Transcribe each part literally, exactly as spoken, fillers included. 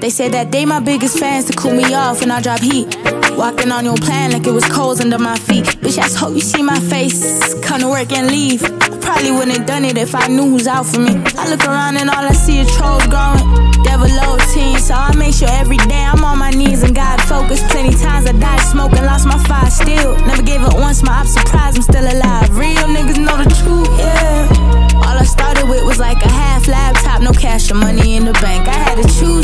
They said that they my biggest fans to cool me off when I drop heat. Walking on your plan like it was coals under my feet. Bitch, I just hope you see my face. Come to work and leave. I probably wouldn't have done it if I knew who's out for me. I look around and all I see is trolls growing. Devil low team, so I make sure every day I'm on my knees and God focused. Plenty times I died smoking, lost my fire still. Never gave up once, my ops surprised I'm still alive. Real niggas know the truth, yeah. All I started with was like a half laptop, no cash or money in the bank. I had to choose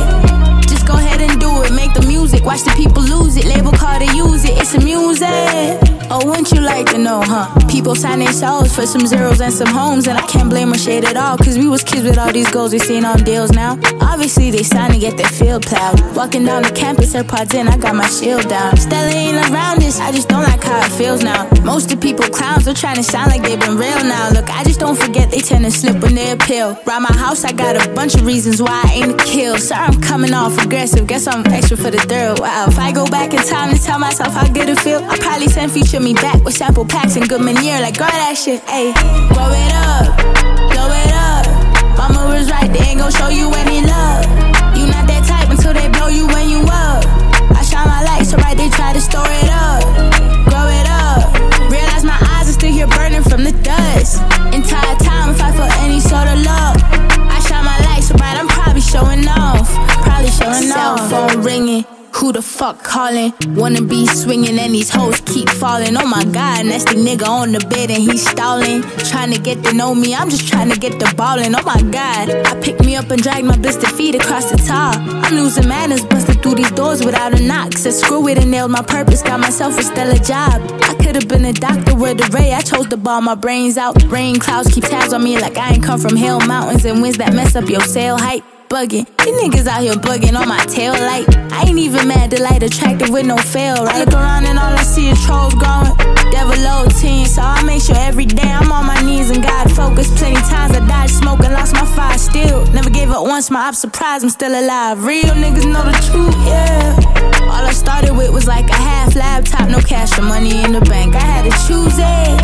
it. Just go ahead and do it, make the music, watch the people lose it. Label call to use it, it's a music. Oh, wouldn't you like to know, huh? People sign their souls for some zeros and some homes, and I can't blame or shade at all, cause we was kids with all these goals we seen on deals now. Obviously they signed to get their field plowed. Walking down the campus, AirPods in, I got my shield down. Stella ain't around this, I just don't like how it feels now. Most of the people clowns, they're trying to sound like they've been real now. Look, I just don't forget they tend to slip when they appeal. Round my house, I got a bunch of reasons why I ain't a kill. Sorry I'm coming off aggressive, guess I'm extra for the thrill. Wow, if I go back in time to tell myself how good it feel, I'd probably send feature me back with sample packs and good manure. Like, girl, that shit, ayy. Grow it up, blow it up. Mama was right, they ain't gon' show you any love. You not that type until they blow you when you up. I shine my light, so right, they try to store it up. Grow it up, realize my eyes are still here burning from the dust. Entire time, if I feel any sort of love, I shine my light, so right, I'm probably showing off. Probably showing off. Cell phone ringing. Who the fuck calling? Wanna be swinging and these hoes keep falling. Oh my god, nasty nigga on the bed and he's stalling. Trying to get to know me, I'm just trying to get the ballin'. Oh my god, I picked me up and dragged my blistered feet across the top. I'm losing manners, busted through these doors without a knock. Said screw it and nailed my purpose, got myself a stellar job. I could've been a doctor with a ray, I chose to ball my brains out. Rain clouds keep tabs on me like I ain't come from hell mountains and winds that mess up your sail height. Bugging. These niggas out here bugging on my tail light. I ain't even mad, the light attractive with no fail. Right? I look around and all I see is trolls growing. Devil low team, so I make sure every day I'm on my knees and God focused. Plenty times I died smoking, lost my fire still. Never gave up once, my ops surprised I'm still alive. Real niggas know the truth, yeah. All I started with was like a half laptop, no cash or money in the bank. I had to choose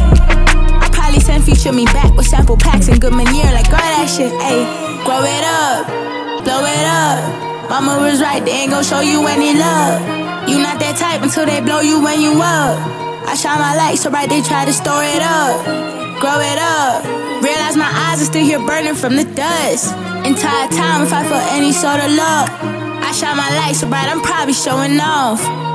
it. I probably send feature me back with sample packs and good manure. Like, girl, that shit, ayy. Grow it up, blow it up. Mama was right, they ain't gon' show you any love. You not that type until they blow you when you up. I shine my light, so right, they try to store it up. Grow it up, realize my eyes are still here burning from the dust. Entire time, if I feel any sort of love, I shine my light, so bright, I'm probably showing off.